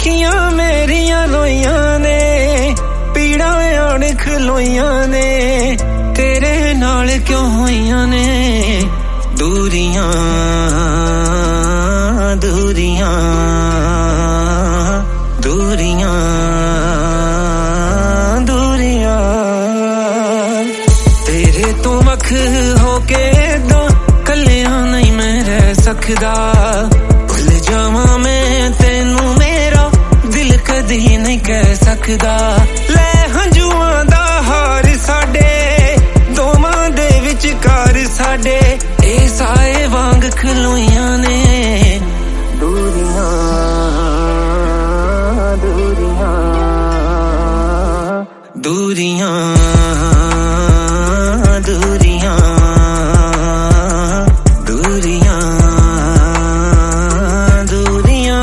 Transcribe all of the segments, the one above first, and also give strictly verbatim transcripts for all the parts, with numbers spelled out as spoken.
ਅੱਖੀਆਂ ਮੇਰੀਆਂ ਰੋਈਆਂ ਨੇ, ਪੀੜਾਂ ਆਣ ਖਲੋਈਆਂ ਨੇ, तेरे नाल क्यों होइयां ने दूरियां दूरियां दूरियां दूरियां। तेरे तो मख होके दा कलियां नहीं मैं रह सकदा, भुल जावां मैं तेनू मेरा दिल कदी नहीं कह सकदा। ले हंजुआं दा हार साडे साडे ए साए वांग खलोइयां ने, दूरियां दूरियां दूरियां दूरियां दूरियां दूरियां।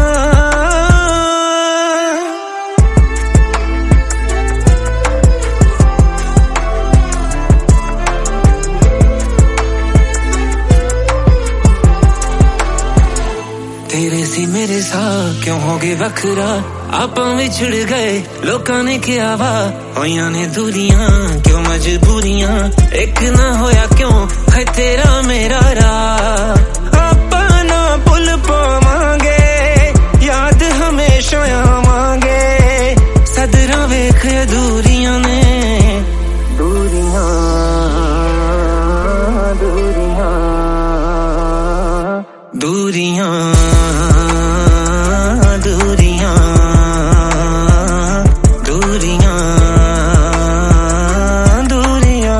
तेरे सी मेरे साथ क्यों हो गए वखरा, आपां विछड़ गए लोकां ने क्या वा, होइयां ने दूरियां क्यों मजबूरियां, एक ना होया क्यों है तेरा मेरा राह। आपां ना भुल पावांगे याद हमेशा आवांगे, सदरां वेख अधूरियां ने, दूरियां दूरियां दूरियां दूरियां दूरियां दूरियां।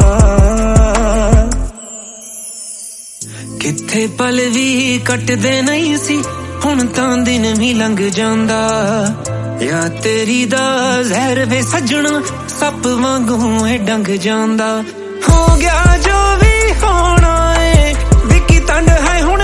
किथे पल भी कटदे नहीं सी, हुण तां दिन भी लंघ जांदा, या तेरी दा जहर वे सजना सप वांगू ए डंग जांदा। हो गया जो भी होना है, विकी तंड है हुण